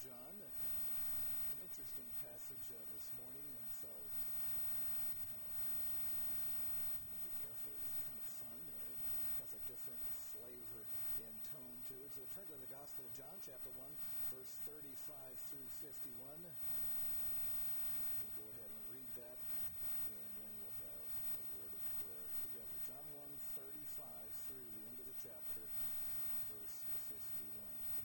John. An interesting passage this morning, and so be careful. It's kind of fun. It has a different flavor and tone to it. So turn to the Gospel of John, chapter 1, verse 35 through 51. We'll go ahead and read that, and then we'll have a word of prayer together. John 1:35 through the end of the chapter, verse 51.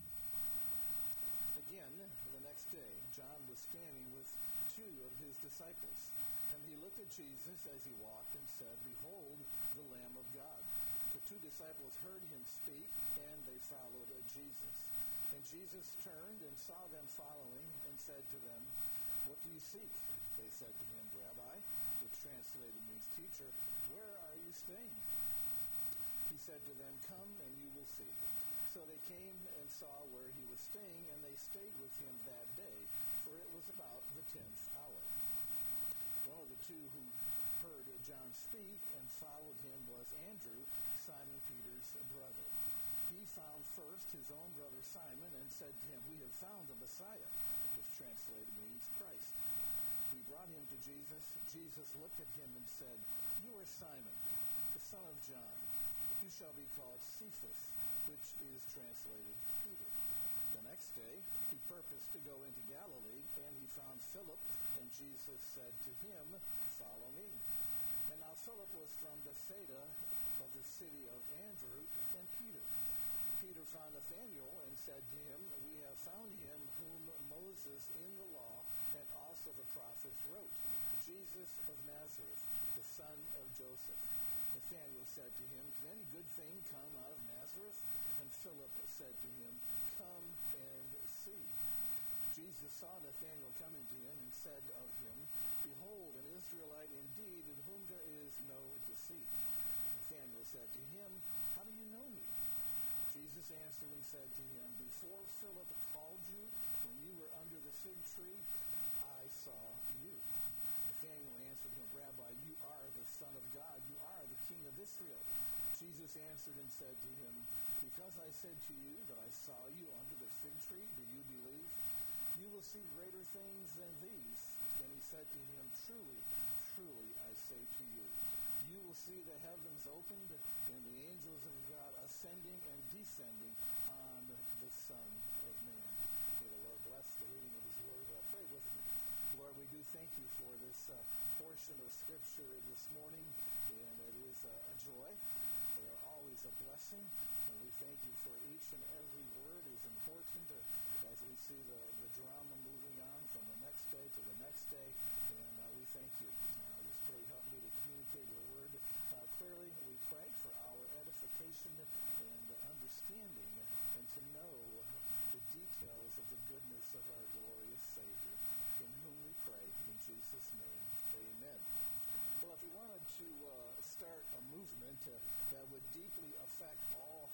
Again, the next day, John was standing with two of his disciples, and he looked at Jesus as he walked and said, "Behold, the Lamb of God." The two disciples heard him speak, and they followed Jesus. And Jesus turned and saw them following and said to them, "What do you seek?" They said to him, "Rabbi," which translated means teacher, "where are you staying?" He said to them, "Come and you will see." So they came and saw where he was staying, and they stayed with him that day, for it was about the 10th hour. One of the two who heard John speak and followed him was Andrew, Simon Peter's brother. He found first his own brother Simon and said to him, "We have found the Messiah," which translated means Christ. We brought him to Jesus. Jesus looked at him and said, "You are Simon, the son of John. You shall be called Cephas," which is translated Peter. The next day, he purposed to go into Galilee, and he found Philip, and Jesus said to him, "Follow me." And now Philip was from Bethsaida of the city of Andrew and Peter. Peter found Nathanael and said to him, "We have found him whom Moses in the law and also the prophets wrote, Jesus of Nazareth, the son of Joseph." Nathanael said to him, "Can any good thing come out of Nazareth?" And Philip said to him, "Come and see." Jesus saw Nathanael coming to him and said of him, "Behold, an Israelite indeed, in whom there is no deceit." Nathanael said to him, "How do you know me?" Jesus answered and said to him, "Before Philip called you, when you were under the fig tree, I saw you." Nathanael answered him, "Rabbi, you are the Son of God. You are the King of Israel." Jesus answered and said to him, "Because I said to you that I saw you under the fig tree, do you believe? You will see greater things than these." And he said to him, "Truly, truly, I say to you, you will see the heavens opened and the angels of God ascending and descending on the Son of Man." May the Lord bless the reading of his word. Pray with me. Lord, we do thank you for this portion of Scripture this morning, and it is a joy. They are always a blessing, and we thank you for each and every word is important as we see the drama moving on from the next day to the next day, and we thank you. Just pray, help me to communicate your word clearly. We pray for our edification and understanding and to know the details of the goodness of our glorious Savior, in whom we pray in Jesus' name. Amen. Well, if we wanted to start a movement that would deeply affect all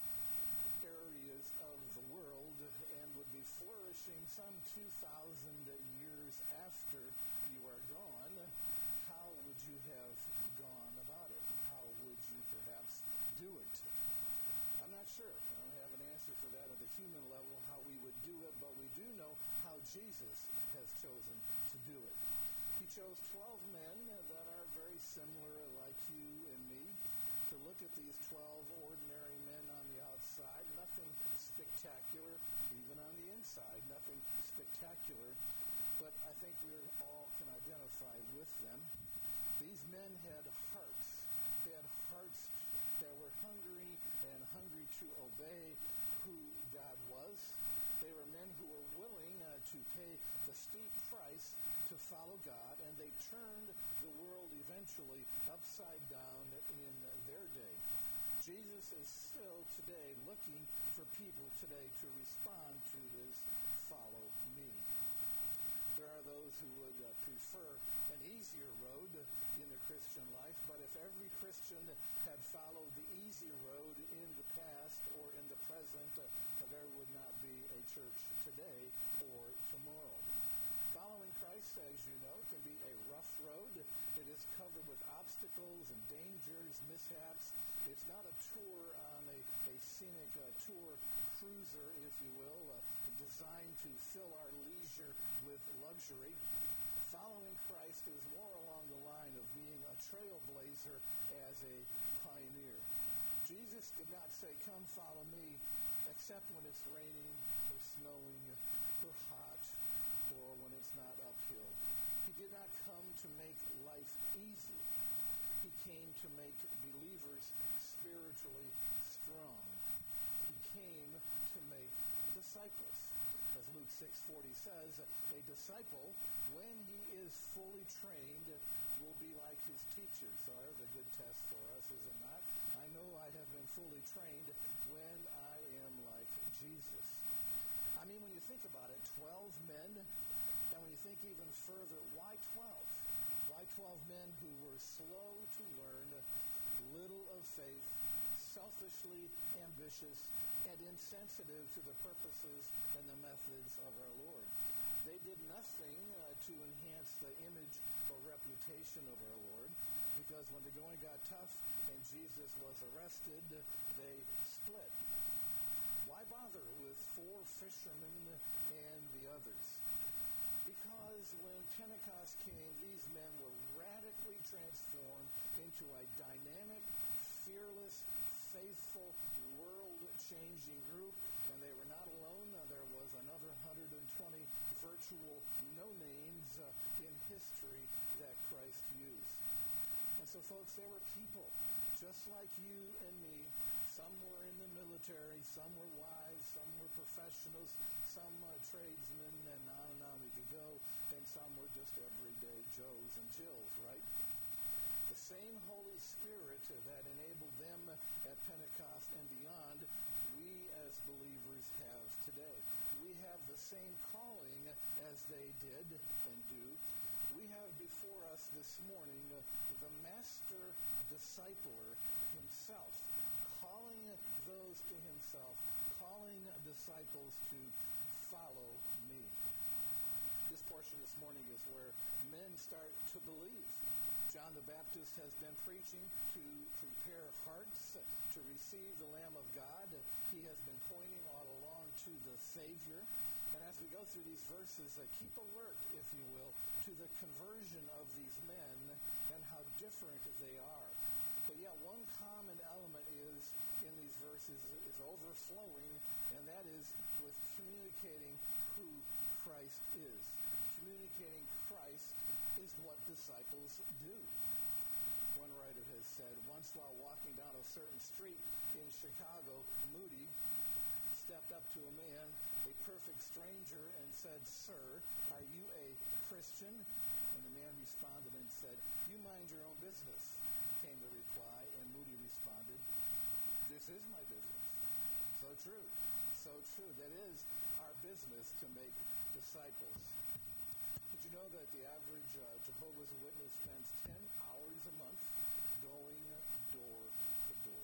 areas of the world and would be flourishing some 2,000 years after you are gone, how would you have gone about it? How would you perhaps do it? I'm not sure. I don't have an answer for that at the human level, how we would do it, but we do know how Jesus has chosen to do it. He chose 12 men that are very similar, like you and me. To look at these 12 ordinary men on the outside, nothing spectacular, even on the inside, nothing spectacular, but I think we all can identify with them. These men had hearts. They had hearts that were hungry to obey who God was. They were men who were willing to pay the steep price to follow God, and they turned the world eventually upside down in their day. Jesus is still today looking for people today to respond to his "follow me." There are those who would prefer an easier road in the Christian life, but if every Christian had followed the easy road in the past or in the present, there would not be a church today or tomorrow. Following Christ, as you know, can be a rough road. It is covered with obstacles and dangers, mishaps. It's not a tour on a scenic tour cruiser, if you will, designed to fill our leisure with luxury. Following Christ is more along the line of being a trailblazer as a pioneer. Jesus did not say, "Come follow me," except when it's raining or snowing or hot or when it's not uphill. He did not come to make life easy. He came to make believers spiritually strong. He came to make disciples. As Luke 6:40 says, a disciple, when he is fully trained, will be like his teacher. So there's a good test for us, is it not? I know I have been fully trained when I am like Jesus. I mean, when you think about it, 12 men, and when you think even further, why 12? Why 12 men who were slow to learn, little of faith, selfishly ambitious, and insensitive to the purposes and the methods of our Lord? They did nothing to enhance the image or reputation of our Lord, because when the going got tough and Jesus was arrested, they split. Why bother with 4 fishermen and the others? Because when Pentecost came, these men were radically transformed into a dynamic, fearless, faithful, world-changing group, and they were not alone. There was another 120 virtual no-names in history that Christ used. And so, folks, there were people just like you and me. Some were in the military, some were wives, some were professionals, some tradesmen, and on we could go, and some were just everyday Joes and Jills, right? The same Holy Spirit that enabled them at Pentecost and beyond, we as believers have today. We have the same calling as they did and do. We have before us this morning the master discipler himself, calling those to himself, calling disciples to follow me. This portion this morning is where men start to believe. John the Baptist has been preaching to prepare hearts to receive the Lamb of God. He has been pointing all along to the Savior. And as we go through these verses, keep alert, if you will, to the conversion of these men and how different they are. But yet one common element is in these verses is overflowing, and that is with communicating who Christ is. Communicating Christ is what disciples do. One writer has said, once while walking down a certain street in Chicago, Moody stepped up to a man, a perfect stranger, and said, "Sir, are you a Christian?" And the man responded and said, "You mind your own business," came the reply, and Moody responded, "This is my business." So true. So true. That is our business, to make disciples. Did you know that the average Jehovah's Witness spends 10 hours a month going door to door?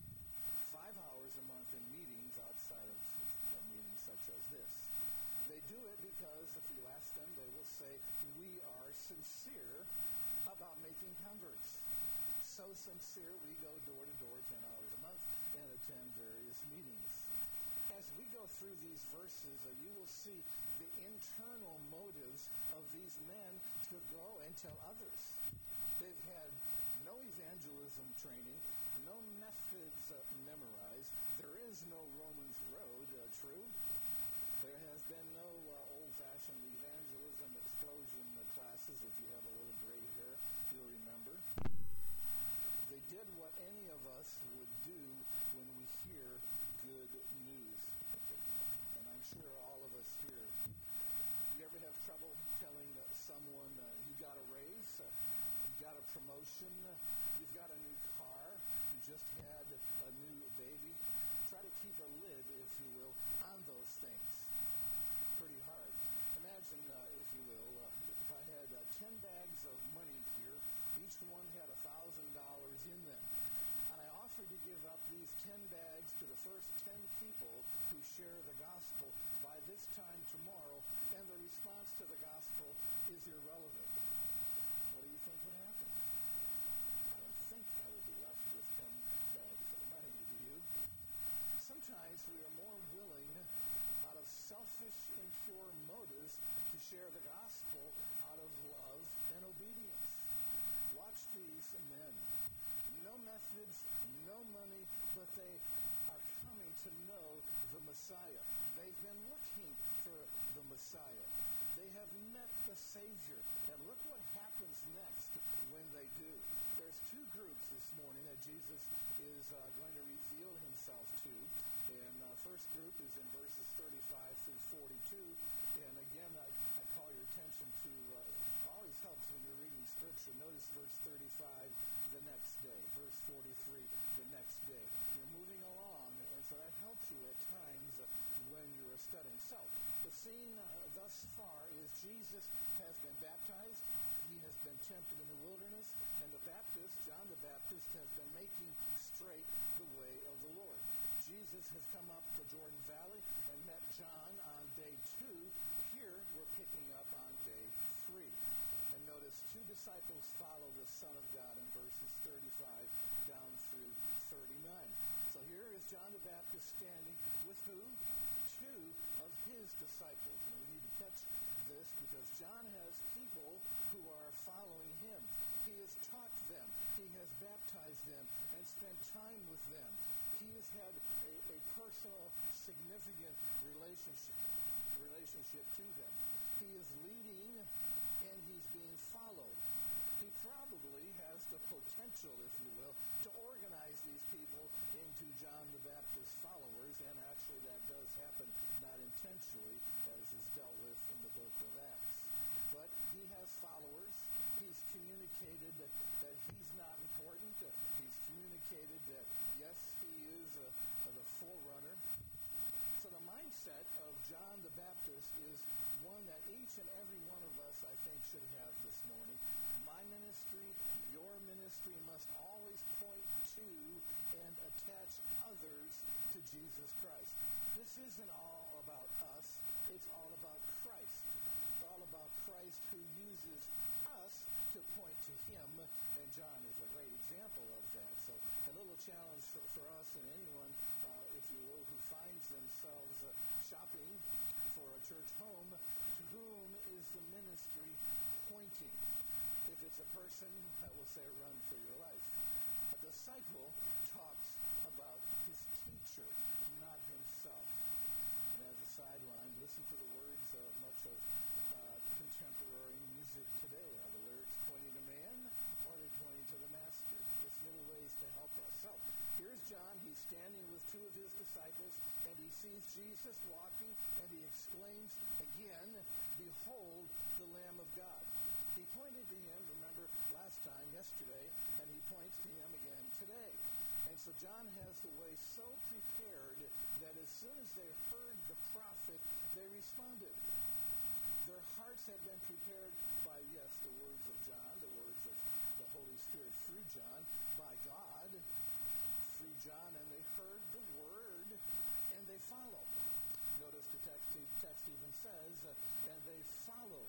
5 hours a month in meetings outside of meetings such as this. They do it because, if you ask them, they will say, we are sincere about making converts. So sincere, we go door to door 10 hours a month and attend various meetings. As we go through these verses, you will see the internal motives of these men to go and tell others. They've had no evangelism training, no methods memorized. There is no Romans road, true. There has been no old-fashioned evangelism explosion classes. If you have a little gray hair, you'll remember. They did what any of us would do when we hear good news. And I'm sure all of us here, you ever have trouble telling someone you got a raise, you got a promotion, you've got a new car, you just had a new baby? Try to keep a lid, if you will, on those things. Pretty hard. Imagine, if you will, if I had 10 bags of money here, each one had $1,000 in them. And I offered to give up these 10 bags to the first 10 people who share the gospel by this time tomorrow, and the response to the gospel is irrelevant. What do you think would happen? I don't think I would be left with 10 bags of money, do you? Sometimes we are more willing, out of selfish, impure motives, to share the gospel out of love and obedience. Watch these men. No methods, no money, but they are coming to know the Messiah. They've been looking for the Messiah. They have met the Savior. And look what happens next when they do. There's two groups this morning that Jesus is going to reveal himself to. And first group is in verses 35 through 42. And again, I call your attention to, always helps when you're reading Scripture. Notice verse 35 the next day. Verse 43 the next day. You're moving along, and so that helps you at times when you're studying. So, the scene thus far is Jesus has been baptized. He has been tempted in the wilderness. And the Baptist, John the Baptist, has been making straight the way of the Lord. Jesus has come up the Jordan Valley and met John on day 2. Here, we're picking up on day 3. And notice, 2 disciples follow the Son of God in verses 35 down through 39. So here is John the Baptist standing with who? 2 of his disciples. And we need to catch this because John has people who are following him. He has taught them. He has baptized them and spent time with them. He has had a personal, significant relationship to them. He is leading and he's being followed. He probably has the potential, if you will, to organize these people into John the Baptist followers, and actually that does happen not intentionally, as is dealt with in the book of Acts. But he has followers. He's communicated that he's not important. He's communicated that, yes, he is the forerunner. So the mindset of John the Baptist is one that each and every one of us, I think, should have this morning. My ministry, your ministry must always point to and attach others to Jesus Christ. This isn't all about us. It's all about Christ. It's all about Christ who uses us to point to him, and John is a great example of that. So a little challenge for us and anyone, if you will, who finds themselves shopping for a church home, to whom is the ministry pointing? If it's a person, I will say run for your life. A disciple talks about his teacher, not himself. And as a sideline, listen to the words of much of contemporary music today. Are the lyrics pointing to man, or are they pointing to the master? Just little ways to help us. So, here's John. He's standing with 2 of his disciples, and he sees Jesus walking, and he exclaims again, "Behold the Lamb of God." He pointed to him, remember, last time, yesterday, and he points to him again today. And so John has the way so prepared that as soon as they heard the prophet, they responded. Their hearts had been prepared by, yes, the words of John, the words of the Holy Spirit through John, by God through John, and they heard the word, and they followed. Notice the text even says, and they followed,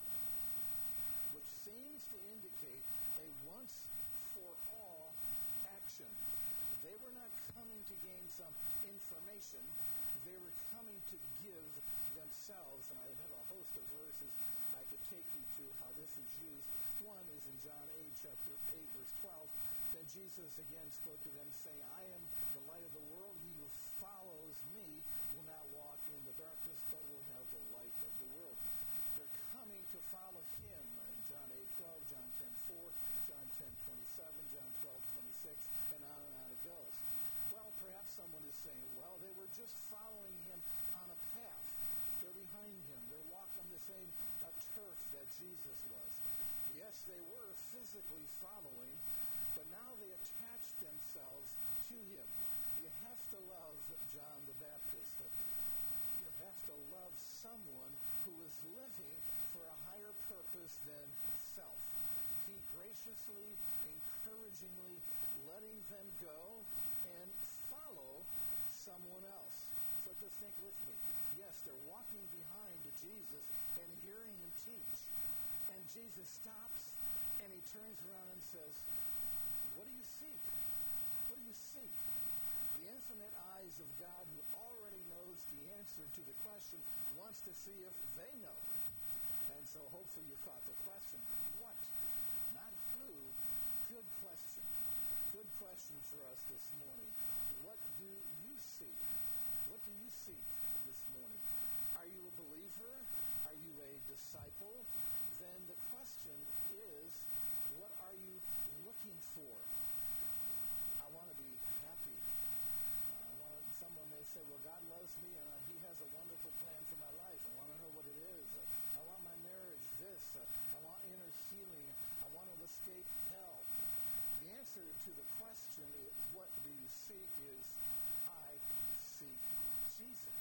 which seems to indicate a once-for-all action. They were not coming to gain some information. They were coming to give themselves. And I have a host of verses I could take you to how this is used. One is in John 8, chapter 8, verse 12. Then Jesus again spoke to them, saying, I am the light of the world. He who follows me will not walk in the darkness, but will have the light of the world. They're coming to follow him. In John 8:12, John 10:4, John 10:27, John 12:26, and on it goes. Well, perhaps someone is saying, well, they were just following him on a path. They're behind him. They're walking the same turf that Jesus was. Yes, they were physically following, but now they attach themselves to him. You have to love John the Baptist. You have to love someone who is living for a higher purpose than self. he graciously, encouragingly letting them go and follow someone else. So just think with me. Yes, they're walking behind Jesus and hearing him teach. And Jesus stops and he turns around and says, "What do you seek? What do you seek?" The infinite eyes of God, who already knows the answer to the question, wants to see if they know. And so hopefully you caught the question. What? Not who. Good question. Good question for us this morning. What do you seek? What do you seek this morning? Are you a believer? Are you a disciple? Then the question is, what are you looking for? I want to be happy. Someone may say, well, God loves me and He has a wonderful plan for my life. I want to know what it is. I want my marriage this. I want inner healing. I want to escape hell. The answer to the question, what do you seek, is, I seek Jesus.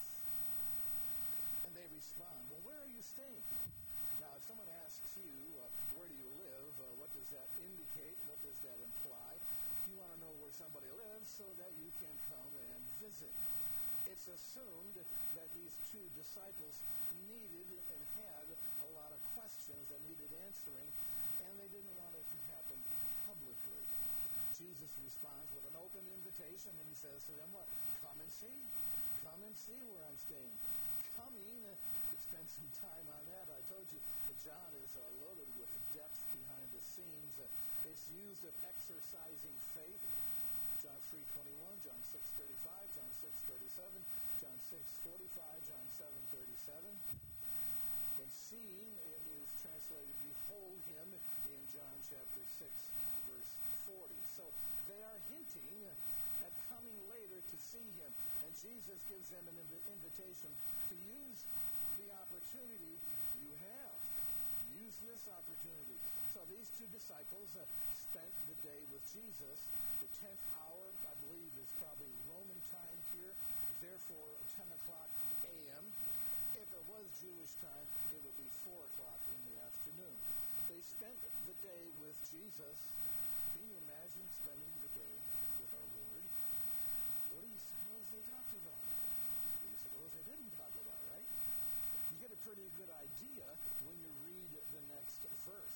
And they respond, well, where are you staying? Now, if someone asks you, where do you live, what does that indicate? What does that imply? You want to know where somebody lives so that you can come and visit. It's assumed that these two disciples needed and had a lot of questions that needed answering, and they didn't want it to happen publicly. Jesus responds with an open invitation, and he says to them, what? Come and see. Come and see where I'm staying. Coming, could spend some time on that. I told you that John is loaded with depth behind the scenes. It's used of exercising faith. John 3:21, John 6:35, John 6:37, John 6:45, John 7:37. And seeing is translated, behold him, in John chapter 6, verse 40. So they are hinting at coming later to see him. And Jesus gives them an invitation to use the opportunity you have. Use this opportunity. So these two disciples spent the day with Jesus. The 10th hour, I believe, is probably Roman time here. Therefore, 10 o'clock a.m. If it was Jewish time, it would be 4 o'clock in the afternoon. They spent the day with Jesus. Can you imagine spending the day with our Lord? What do you suppose they talked about? What do you suppose they didn't talk about, right? You get a pretty good idea when you read the next verse.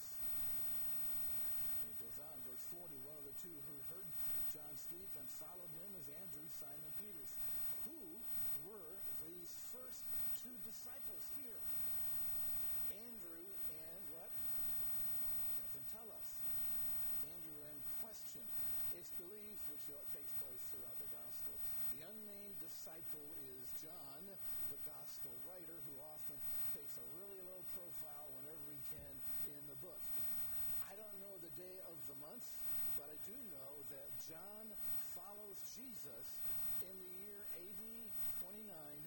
It goes on, verse 40, one of the two who heard John speak and followed him was Andrew, Simon Peter's. Who were these first two disciples here? Andrew and what? Doesn't tell us. Andrew and question. It's believed, which takes place throughout the gospel. The unnamed disciple is John, the gospel writer, who often takes a really low profile whenever he can in the book. I don't know the day of the month, but I do know that John follows Jesus in the year AD 29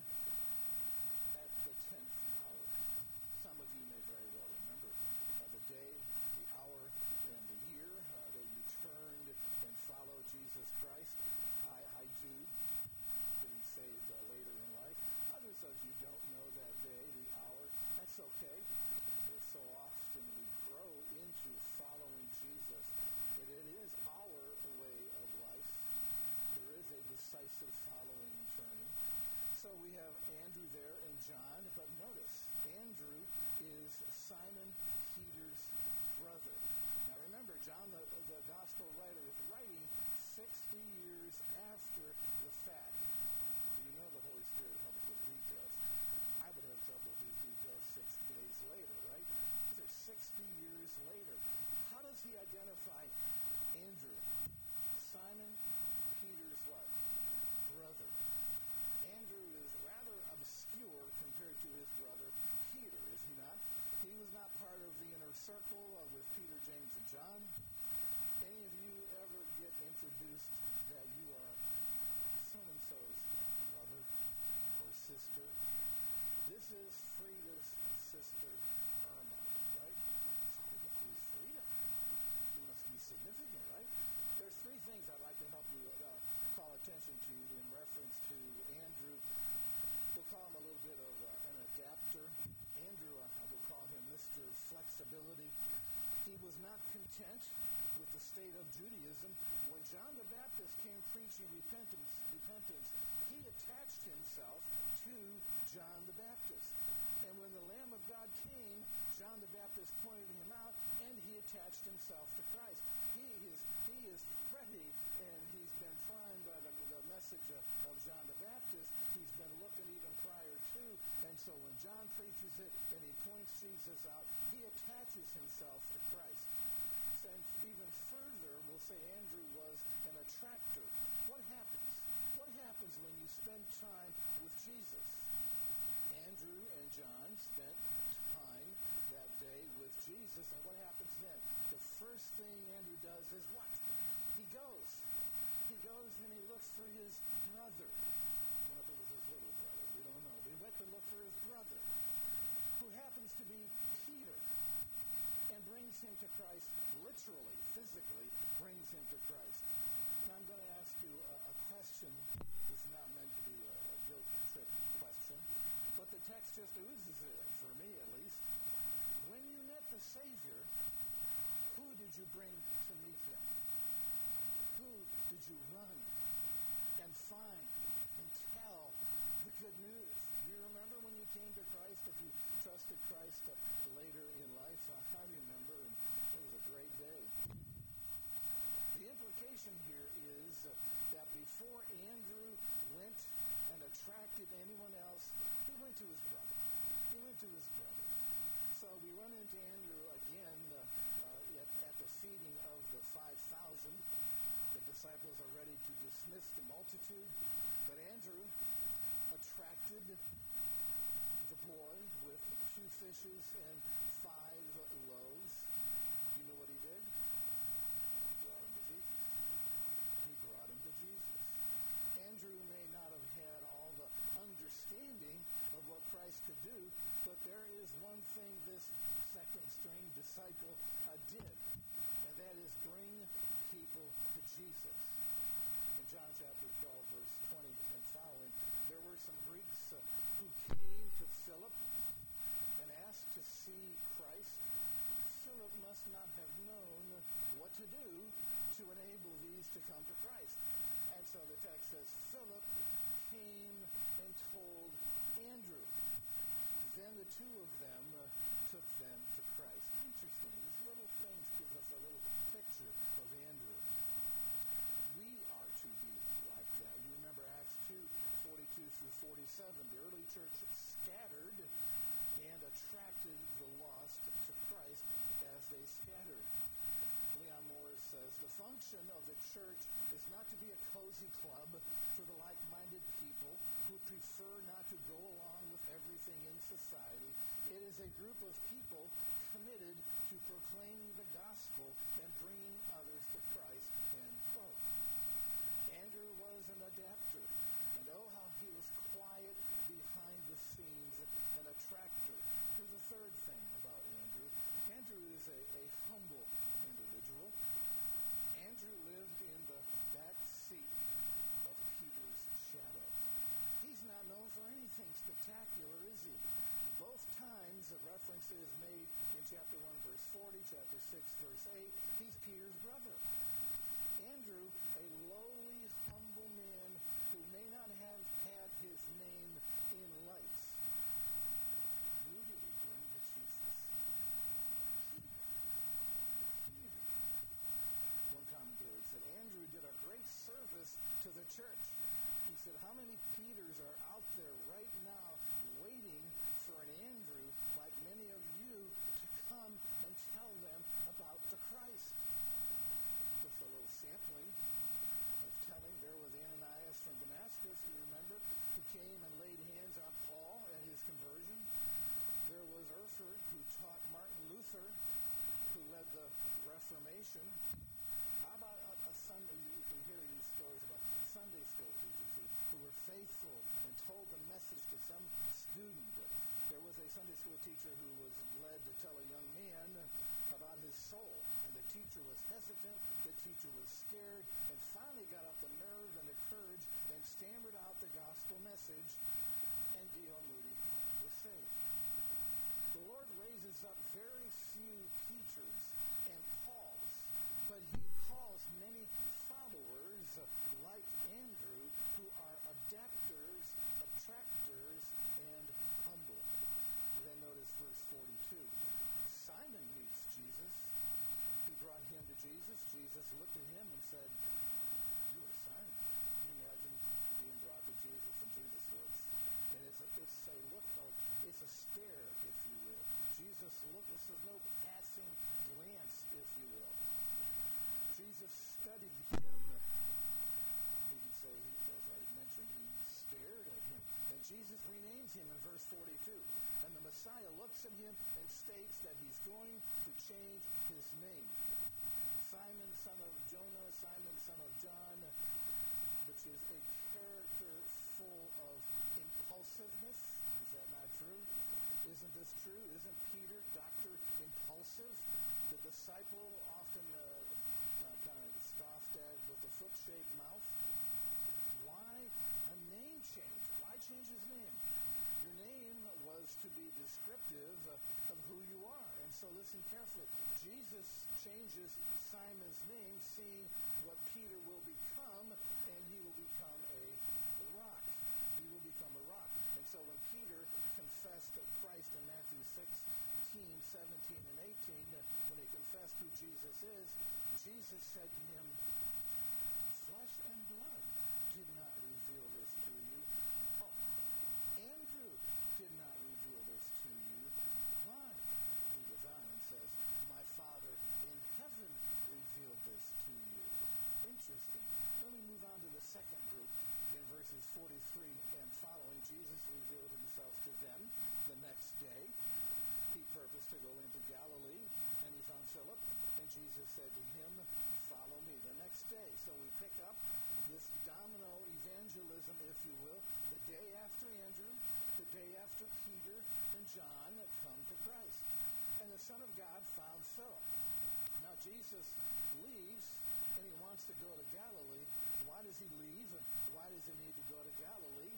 at the 10th hour. Some of you may very well remember the day, the hour, and the year that you turned and followed Jesus Christ. I do, getting saved later in life. Others of you don't know that day, the hour. That's okay. So often we grow into following Jesus. It is our way of life. There is a decisive following and turning. So we have Andrew there and John, but notice, Andrew is Simon Peter's brother. Now remember, John, the gospel writer, is writing 60 years after the fact. You know the Holy Spirit helps with details. I would have trouble with these details 6 days later, right? These are 60 years later. How does he identify Andrew? Simon Peter's what? Brother. Andrew is rather obscure compared to his brother Peter, is he not? He was not part of the inner circle with Peter, James, and John. Any of you ever get introduced that you are so-and-so's brother or sister? This is Frida's sister, Irma, right? So who's Frida? She must be significant, right? There's three things I'd like to help you call attention to in reference to Andrew. We'll call him a little bit of an adapter. Andrew, we'll call him Mr. Flexibility. He was not content with the state of Judaism. When John the Baptist came preaching repentance, he attached himself to John the Baptist. And when the Lamb of God came, John the Baptist pointed him out, and he attached himself to Christ. He is ready, and he's been primed by the message of John the Baptist. He's been looking even prior to. And so when John preaches it and he points Jesus out, he attaches himself to Christ. And even further, we'll say Andrew was an attractor. What happens? What happens when you spend time with Jesus? Andrew and John spent time that day with Jesus, and what happens then? The first thing Andrew does is what? He goes. He goes and he looks for his brother. I wonder if it was his little brother. We don't know. But he went to look for his brother, who happens to be Peter, and brings him to Christ, literally, physically, brings him to Christ. Now I'm going to ask you a question. It's not meant to be a guilt trip question, but the text just oozes it, for me at least. When you met the Savior, who did you bring to meet him? Who did you run and find and tell the good news? Do you remember when you came to Christ, if you trusted Christ later in life? I remember, and it was a great day. The implication here is that before Andrew went and attracted anyone else, he went to his brother. He went to his brother. So we run into Andrew again at the feeding of the 5,000. The disciples are ready to dismiss the multitude, but Andrew attracted the boy with 2 fishes and 5 loaves. You know what he did? He brought him to Jesus. He brought him to Jesus. Andrew may not have had all the understanding of what Christ could do, but there is one thing this second-string disciple did, and that is bring people to Jesus. In John chapter 12, verse 20 and following, there were some Greeks who came to Philip and asked to see Christ. Philip must not have known what to do to enable these to come to Christ. And so the text says, Philip came and told Andrew. Then the 2 of them took them to Christ. Interesting. These little things give us a little picture of Andrew. We are to be like that. You remember Acts 2:42 through 47. The early church scattered and attracted the lost to Christ as they scattered. Leon Morris says, the function of the church is not to be a cozy club for the like-minded people who prefer not to go along with everything in society. It is a group of people committed to proclaiming the gospel and bringing others to Christ. End quote. Andrew was an adapter, and oh, how he was quiet behind the scenes, an attractor. Here's a third thing about Andrew. Andrew is a humble individual. Andrew lived in the back seat of Peter's shadow. He's not known for anything spectacular, is he? Both times a reference is made in chapter 1, verse 40, chapter 6, verse 8. He's Peter's brother. Andrew, a lowly, humble man who may not have had his name in lights. Who did he bring to Jesus? Peter. One commentator said, Andrew did a great service to the church. He said, how many Peters are out there right now waiting for an Andrew, like many of you, to come and tell them about the Christ? Just a little sampling of telling. There was Ananias from Damascus, you remember, who came and laid hands on Paul at his conversion. There was Erfurt, who taught Martin Luther, who led the Reformation. How about a Sunday? You can hear these stories about Sunday school teachers who were faithful and told the message to some student. There was a Sunday school teacher who was led to tell a young man about his soul. And the teacher was hesitant, the teacher was scared, and finally got up the nerve and the courage and stammered out the gospel message, and D.L. Moody was saved. The Lord raises up very few Peters and Pauls, but he calls many followers like Andrew who are adapters, attractors, and humble. Then notice verse 42. Simon meets Jesus. He brought him to Jesus. Jesus looked at him and said, "You are Simon." Can you imagine being brought to Jesus and Jesus looks? And it's a look of, it's a stare, if you will. Jesus looked, this is no passing glance, if you will. Jesus studied him. You can say, as I mentioned, he stared at him. And Jesus renames him in verse 42. And the Messiah looks at him and states that he's going to change his name. Simon, son of Jonah, Simon, son of John, which is a character full of impulsiveness. Is that not true? Isn't this true? Isn't Peter, Dr. Impulsive? The disciple often kind of scoffed at with a foot-shaped mouth. Why a name change? Why change his name? Your name was to be descriptive of who you are. And so listen carefully. Jesus changes Simon's name, seeing what Peter will become, and he will become a rock. He will become a rock. And so when Peter confessed Christ in Matthew 16, 17, and 18, when he confessed who Jesus is, Jesus said to him, "Flesh and blood did not reveal this to you. Oh, Andrew did not reveal this to you. Why?" He goes on and says, "My Father in heaven revealed this to you." Interesting. Let me move on to the second group. In verses 43 and following, Jesus revealed himself to them the next day. He purposed to go into Galilee, and he found Philip, and Jesus said to him, "Follow me." The next day. So we pick up this domino evangelism, if you will, the day after Andrew, the day after Peter and John come to Christ. And the Son of God found Philip. Now Jesus leaves, and he wants to go to Galilee. Why does he leave? Why does he need to go to Galilee?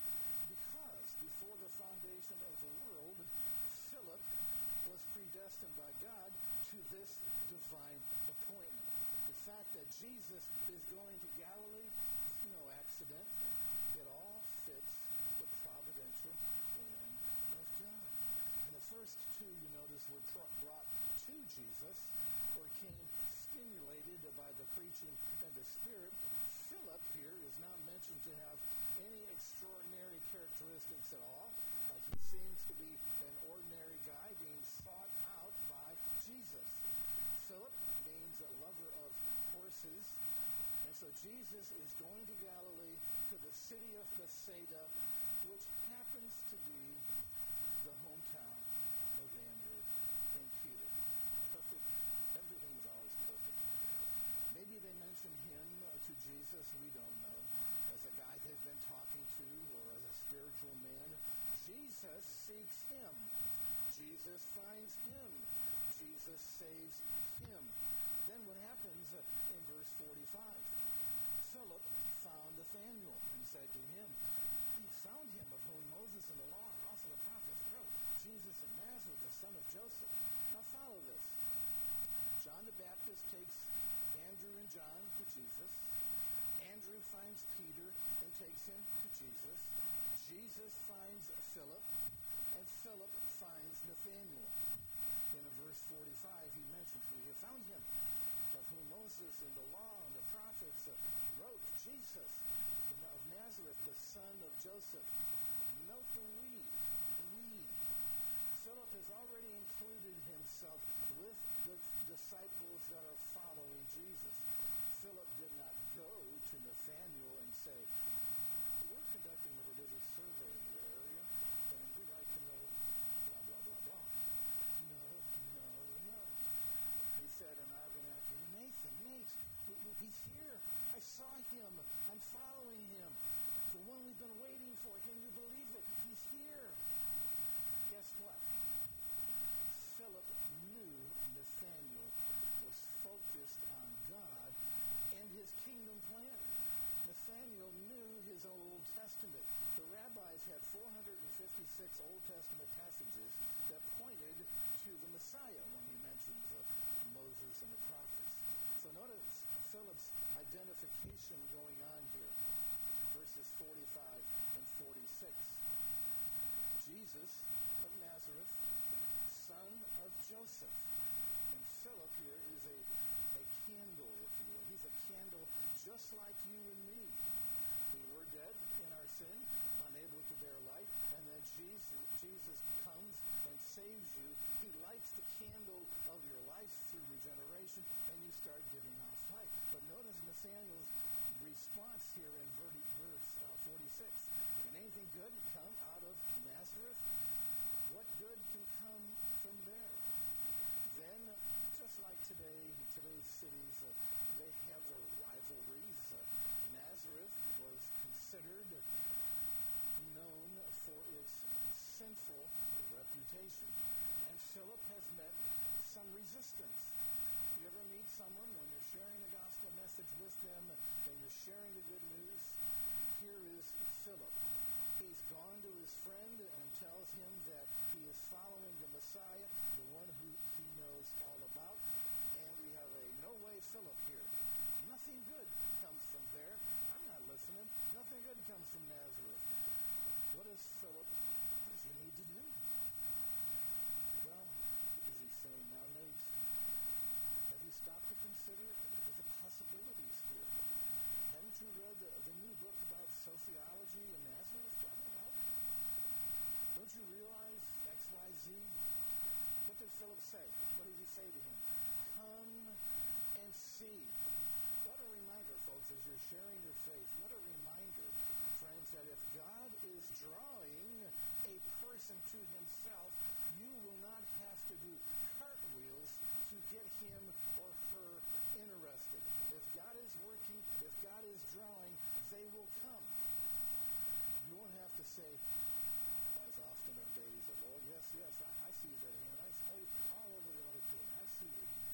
Because before the foundation of the world, Philip was predestined by God to this divine appointment. The fact that Jesus is going to Galilee is no accident. It all fits the providential plan of God. And the first two, you notice, were brought to Jesus, or came stimulated by the preaching of the Spirit. Philip here is not mentioned to have any extraordinary characteristics at all. He seems to be an ordinary guy being sought out by Jesus. Philip means a lover of horses. And so Jesus is going to Galilee, to the city of Bethsaida, which happens to be the hometown of Andrew and Peter. Perfect. Everything is always perfect. Maybe they mentioned him to Jesus, we don't know, as a guy they've been talking to, or as a spiritual man. Jesus seeks him. Jesus finds him. Jesus saves him. Then what happens in verse 45? Philip found Nathanael and said to him, "We found him of whom Moses in the law and also the prophets wrote, Jesus of Nazareth, the son of Joseph." Now follow this. John the Baptist takes Andrew and John to Jesus. Andrew finds Peter and takes him to Jesus. Jesus finds Philip, and Philip finds Nathanael. In verse 45, he mentions, "We have found him, of whom Moses in the law and the prophets wrote, Jesus of Nazareth, the son of Joseph." Note the we. Philip has already included himself with the disciples that are following Jesus. Philip did not go to Nathanael and say, "We're conducting a religious survey in your area, and we'd like to know blah, blah, blah, blah." No. He said, and I've been after you, Nate, he's here. I saw him. I'm following him. The one we've been waiting for. Can you believe it? He's here. Guess what? Philip knew Nathanael was focused on God and his kingdom plan. Nathanael knew his Old Testament. The rabbis rabbis had 456 Old Testament passages that pointed to the Messiah when he mentions Moses and the prophets. So notice Philip's identification going on here. Verses 45 and 46. Jesus of Nazareth, son of Joseph. And Philip here is a candle, if you will. He's a candle just like you and me. We were dead in our sin, unable to bear light, and then Jesus comes and saves you. He lights the candle of your life through regeneration, and you start giving off light. But notice Nathanael's response here in verse 46. Can anything good come out of Nazareth? What good can come from there? Then, just like today's cities, they have their rivalries. Nazareth was considered known for its sinful reputation. And Philip has met some resistance. You ever meet someone when you're sharing the gospel message with them and you're sharing the good news? Here is Philip. He's gone to his friend and tells him that he is following the Messiah, the one who he knows all about. And we have a no way Philip here. Nothing good comes from there. I'm not listening. Nothing good comes from Nazareth. What does he need to do? Well, is he saying, now, Nate, have you stopped to consider the possibilities here? Haven't you read the new book about sociology in Nazareth? I don't know. Don't you realize X, Y, Z? What did Philip say? What did he say to him? Come and see. What a reminder, folks, as you're sharing your faith. What a reminder, friends, that if God is drawing a person to himself, you will not have to do cartwheels to get him or her interested. If God is working, if God is drawing, they will come. You won't have to say, as often in days of old, yes, I see that hand. I see all over the auditorium. I see your hand.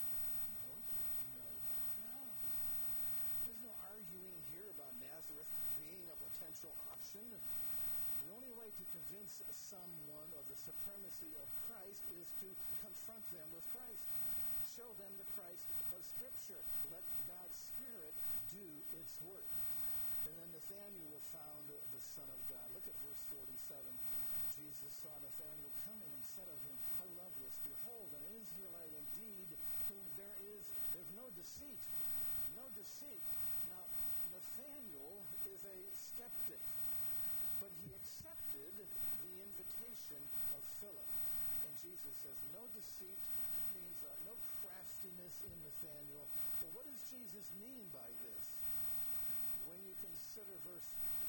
No. There's no arguing here about Nazareth being a potential option. The only way to convince someone of the supremacy of Christ is to confront them with Christ. Show them the Christ of Scripture. Let God's Spirit do its work. And then Nathanael found the Son of God. Look at verse 47. Jesus saw Nathanael coming and said of him, I love this. Behold, an Israelite indeed, whom there's no deceit. No deceit. Now, Nathanael is a skeptic, but he accepted the invitation of Philip. And Jesus says, no deceit means no craftiness in Nathanael. Well, what does Jesus mean by this? When you consider verse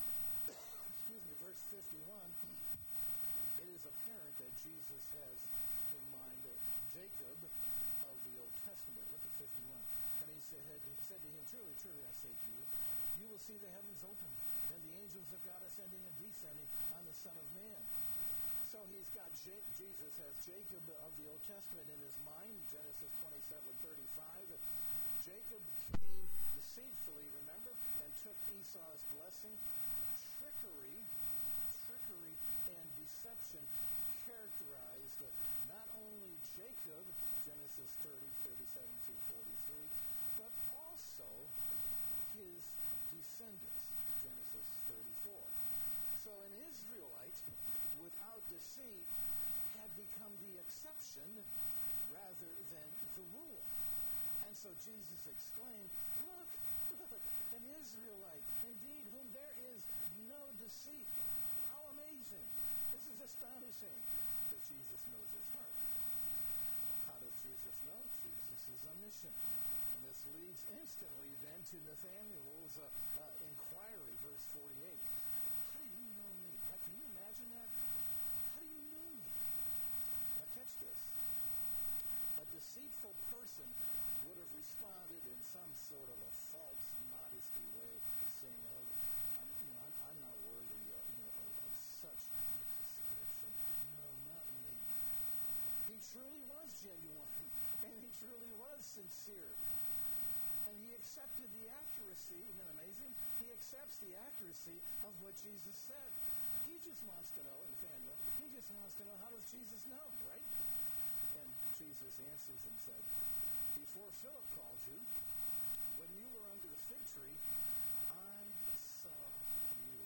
51, it is apparent that Jesus has in mind Jacob of the Old Testament. Look at 51. And he said to him, truly, truly, I say to you, you will see the heavens open, and the angels of God ascending and descending on the Son of Man. So he's got Jesus as Jacob of the Old Testament in his mind, Genesis 27:35. Jacob came deceitfully, remember, and took Esau's blessing. Trickery and deception characterized not only Jacob, Genesis 30:37-43, but also his descendants, Genesis 34. So an Israelite without deceit had become the exception rather than the rule. And so Jesus exclaimed, look, an Israelite, indeed, whom there is no deceit. How amazing. This is astonishing that Jesus knows his heart. How does Jesus know? Jesus is omniscient. And this leads instantly then to Nathanael's inquiry, verse 48. How do you know me? Can you imagine that? How do you know me? Now catch this. A deceitful person would have responded in some sort of a false modesty way, saying, "Oh, I'm not worthy of such a description. No, not me." He truly was genuine, and he truly was sincere, and he accepted the accuracy. Isn't that amazing? He accepts the accuracy of what Jesus said. He just wants to know, Nathaniel, he just wants to know, how does Jesus know, right? And Jesus answers and said, before Philip called you, when you were under the fig tree, I saw you.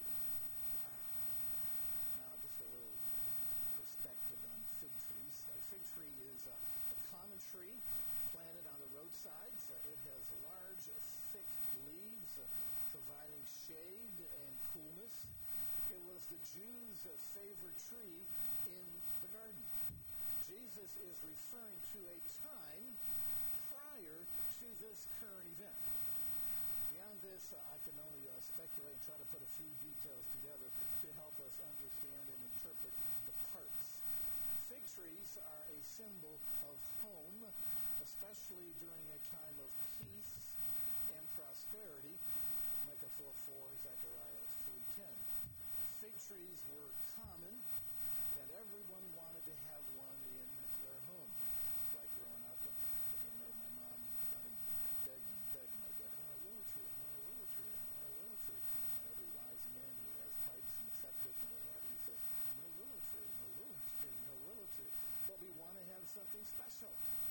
Now, just a little perspective on fig trees. A fig tree is a common tree planted on the roadsides. It has large, thick leaves, providing shade and coolness. It was the Jews' favorite tree in the garden. Jesus is referring to a time prior to this current event. Beyond this, I can only speculate and try to put a few details together to help us understand and interpret the parts. Fig trees are a symbol of home, especially during a time of peace and prosperity. Micah 4:4, Zechariah 3:10. Fig trees were common, and everyone wanted to have one in their home. Like growing up, my mom, I think, begged my dad, I want a willow tree, I want a willow tree, I want a willow tree. And every wise man who has pipes and septic and what have you says, no willow tree, no willow tree, no willow tree. But we want to have something special.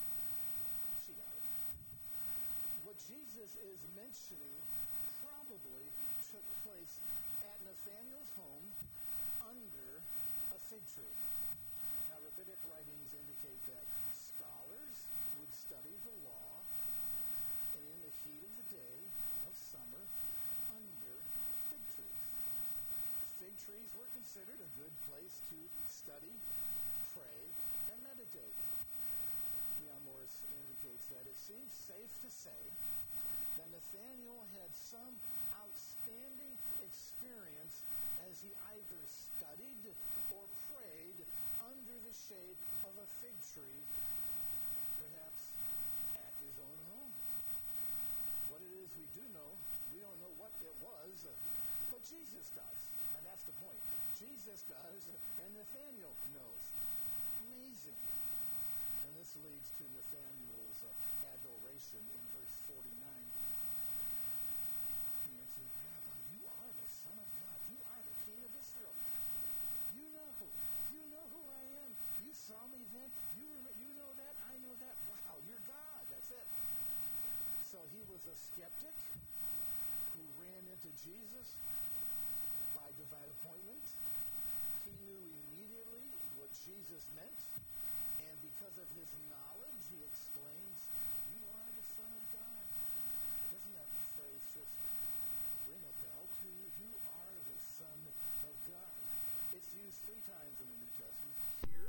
She got it. What Jesus is mentioning probably took place at Nathaniel's home under a fig tree. Now, rabbinic writings indicate that scholars would study the law, and in the heat of the day of summer, under fig trees. Fig trees were considered a good place to study, pray, and meditate. Leon Morris indicates that it seems safe to say that Nathaniel had some outstanding experience as he either studied or prayed under the shade of a fig tree, perhaps at his own home. What it is we do know, we don't know what it was, but Jesus does. And that's the point. Jesus does, and Nathaniel knows. Amazing. And this leads to Nathaniel's adoration in verse 49. He answered, Rabbi, you are the Son of God. You are the King of Israel. You know who I am. You saw me then. You know that. I know that. Wow, you're God. That's it. So he was a skeptic who ran into Jesus by divine appointment. He knew immediately what Jesus meant, and because of his knowledge, he exclaims, you are the Son of God. Doesn't that phrase just ring a bell to you? You are the Son of God. It's used 3 times in the New Testament. Here,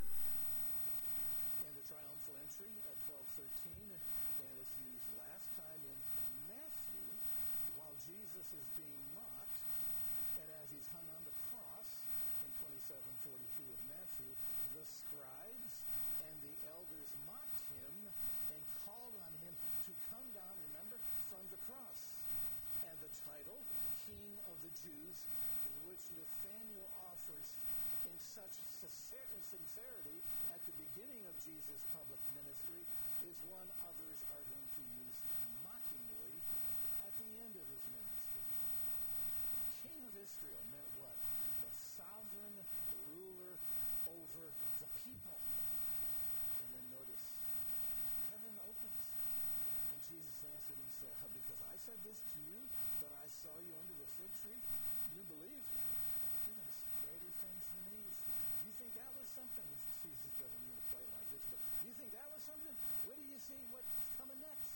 in the triumphal entry at 12:13, and it's used last time in Matthew, while Jesus is being mocked, and as he's hung on the cross, in 27:42 of Matthew, the scribes and the elders mocked him and called on him to come down, remember, from the cross. And the title, King of the Jews, which Nathaniel offers in such sincerity at the beginning of Jesus' public ministry, is one others are going to use mockingly at the end of his ministry. King of Israel meant what? The sovereign ruler over the people. And then notice, heaven opens. And Jesus answered and said, because I said this to you, that I saw you under the fig tree, you believe? Goodness, greater things than these. You think that was something? Jesus doesn't mean it quite like this, but you think that was something? Wait till you see what's coming next.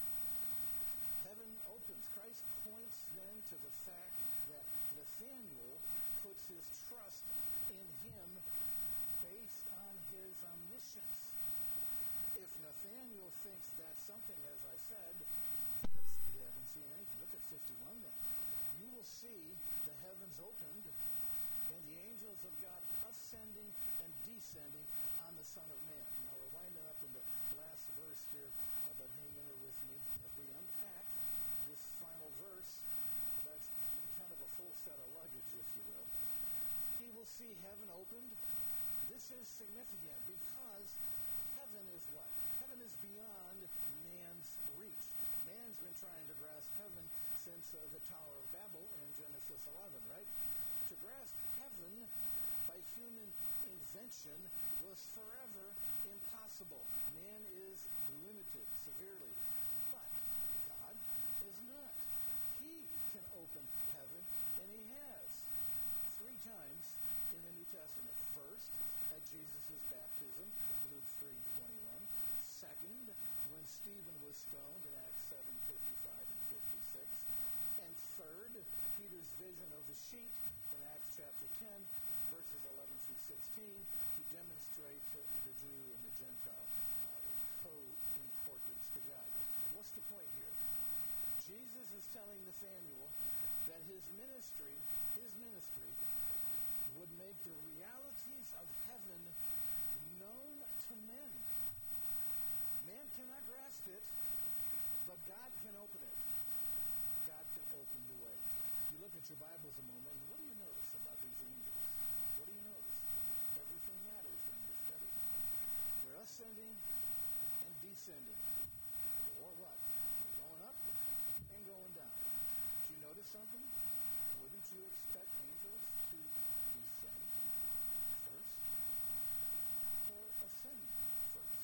Heaven opens. Christ points then to the fact that Nathaniel puts his trust in him based on his omniscience. If Nathaniel thinks that's something, as I said, you haven't seen anything. Look at 51 then. You will see the heavens opened and the angels of God ascending and descending on the Son of Man. Now we're winding up in the last verse here, but hang in there with me as we unpack this final verse. That's kind of a full set of luggage, if you will. He will see heaven opened. This is significant because heaven is what? Heaven is beyond man's reach. Man's been trying to grasp heaven since the Tower of Babel in Genesis 11, right? To grasp heaven by human invention was forever impossible. Man is limited severely. But God is not. He can open heaven, and he has. 3 times in the New Testament. First, at Jesus' baptism, Luke 3:21. Second, when Stephen was stoned in Acts 7:55 and 56. And third, Peter's vision of the sheep in Acts chapter 10, verses 11 through 16, to demonstrate the Jew and the Gentile co-importance to God. What's the point here? Jesus is telling Nathanael that his ministry would make the realities of heaven known to men. Man cannot grasp it, but God can open it. God can open the way. You look at your Bibles a moment, and what do you notice about these angels? What do you notice? Everything matters when you study. They're ascending and descending. Or what? They're going up and going down. Did you notice something? Wouldn't you expect angels to descend first or ascend first?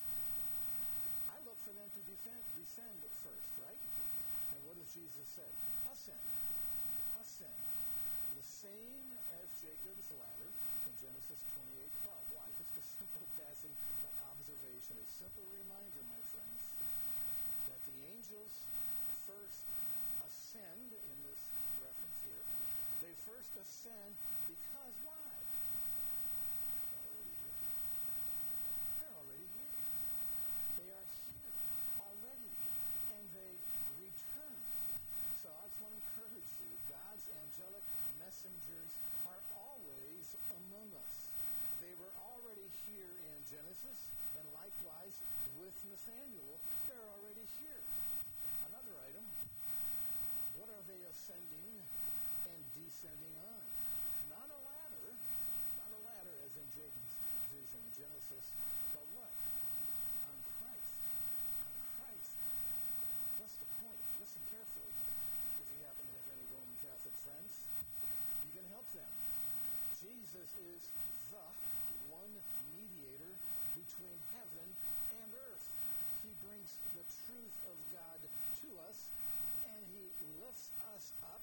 I look for them to descend first, right? And what does Jesus say? Ascend. Ascend. The same as Jacob's ladder in Genesis 28:12. Why? Just a simple passing observation, a simple reminder, my friends, that the angels first ascend in this reference here. They first ascend because why? They're already here. They're already here. They are here already. And they return. So I just want to encourage you, God's angelic messengers are always among us. They were already here in Genesis, and likewise with Nathanael, they're already here. Another item, what are they ascending and descending on? Not a ladder as in Jacob's vision in Genesis, but what? On Christ. On Christ. What's the point? Listen carefully. If you happen to have any Roman Catholic friends, you can help them. Jesus is the one mediator between heaven and earth. He brings the truth of God to us, and he lifts us up.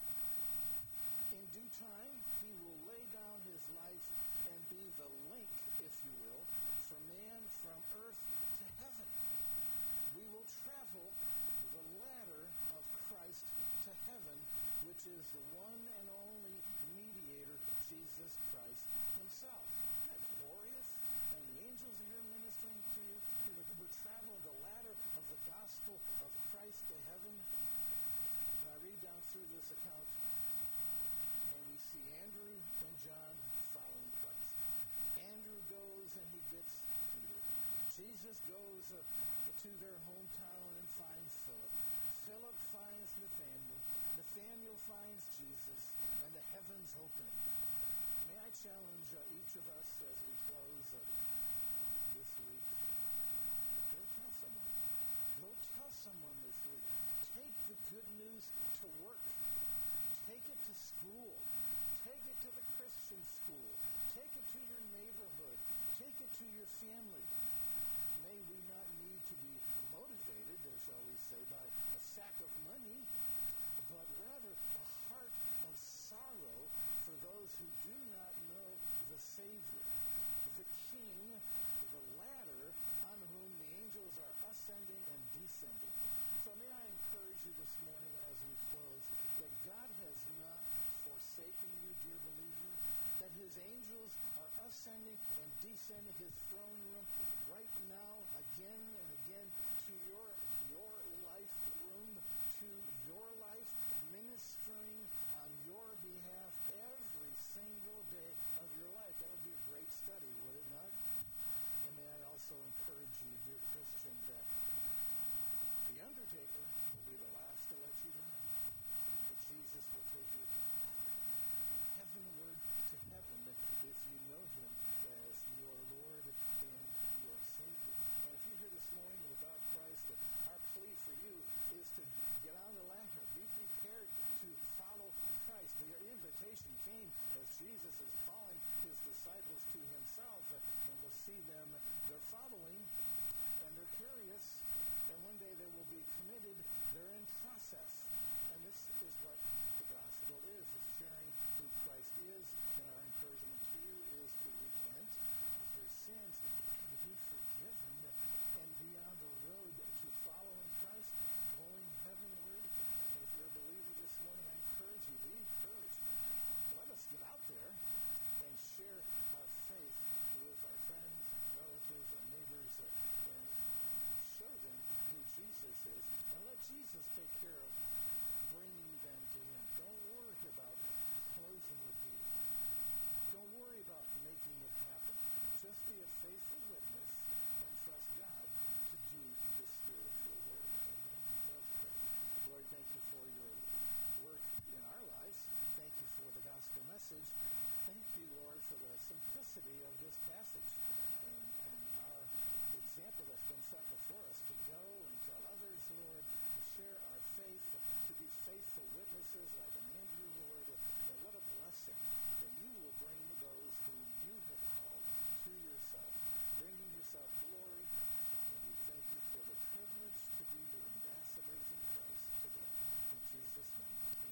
In due time, he will lay down his life and be the link, if you will, for man from earth to heaven. We will travel the ladder of Christ to heaven, which is the one and only mediator, Jesus Christ himself. Isn't that glorious? And the angels are here ministering to you. We're traveling the ladder of the gospel of Christ to heaven. And I read down through this account, and we see Andrew and John following Christ. Andrew goes and he gets Peter. Jesus goes to their hometown and finds Philip. Philip finds Nathanael. Nathanael finds Jesus, and the heavens open. May I challenge each of us as we close this week? Go tell someone. Go tell someone this week. Take the good news to work. Take it to school. Take it to the Christian school. Take it to your neighborhood. Take it to your family. May we not need to be motivated, shall we say, by a sack of money, but rather a heart of sorrow for those who do not know the Savior, the King, the ladder on whom the angels are ascending and descending. So may I encourage you this morning as we close that God has not forsaken you, dear believer, that his angels are ascending and descending his throne room right now, again and again, to your life room, to your life, ministering on your behalf every single day of your life. That would be a great study, would it not? And may I also encourage you, dear Christian, that the undertaker will be the last to let you down, but Jesus will take you heavenward to heaven if you know him as your Lord and your Savior. And if you're here this morning without Christ, our plea for you is to get on the ladder. Be prepared to follow Christ. Your invitation came as Jesus is calling his disciples to himself, and we'll see them, they're following, and they're curious, and one day they will be committed. They're in process. And this is what the gospel is sharing who Christ is, and our encouragement to you is to repent of your sins and be forgiven and be on the road to following Christ, going heavenward. And if you're a believer this morning, I encourage you, be encouraged. Let us get out there and share our faith with our friends, our relatives, our neighbors, and show them who Jesus is, and let Jesus take care of bringing them to him. Don't worry about closing the deal. Don't worry about making it happen. Just be a faithful witness and trust God to do the spiritual work. Amen? Let's pray. Lord, thank you for your work in our lives. Thank you for the gospel message. Thank you, Lord, for the simplicity of this passage and our example that's been set before us to go and tell others, Lord, to share our faith, to be faithful witnesses like an Andrew, Lord, and what a blessing that you will bring those whom you have called to yourself, bringing yourself glory, and we thank you for the privilege to be your ambassadors in Christ today. In Jesus' name.